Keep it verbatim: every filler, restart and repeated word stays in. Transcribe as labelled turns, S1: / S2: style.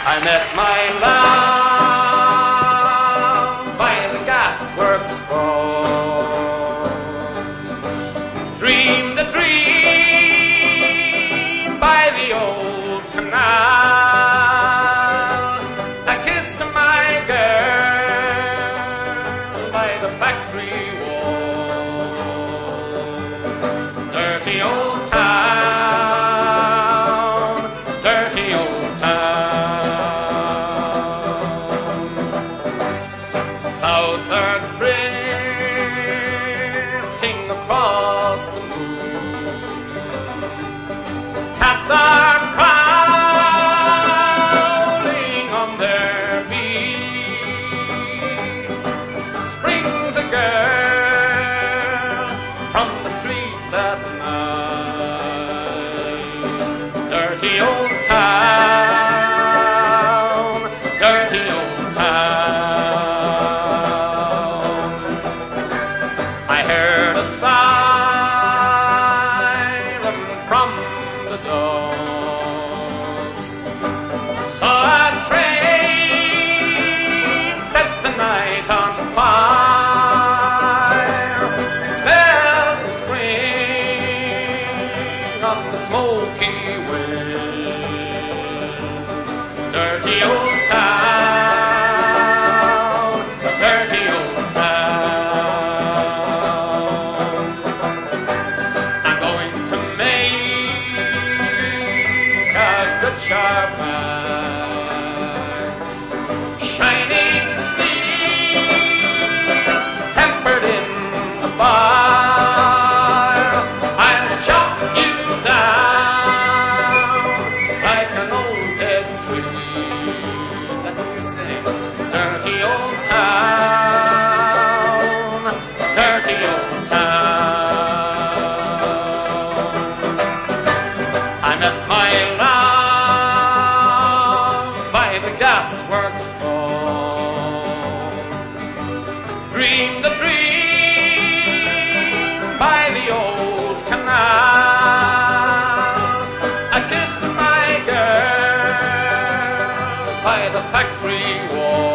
S1: I met my love by the gasworks road. Dreamed a dream by the old canal. I kissed my girl by the factory wall. Dirty old town, dirty old town. Clouds are drifting across the moon. Cats are prowling on their beat. Springs a girl from the streets at night. Dirty old town, dirty old town. I heard a siren from the docks. Saw a train set the night on fire. Smelled the spring of the smoky wind. Dirty old town, dirty old town. Good sharp axe, shining steel, tempered in the fire. I'll chop you down like an old dead tree. That's what we sing. Dirty old town, dirty old town. I met my love gasworks road. Dreamed a dream by the old canal. I kissed my girl by the factory wall.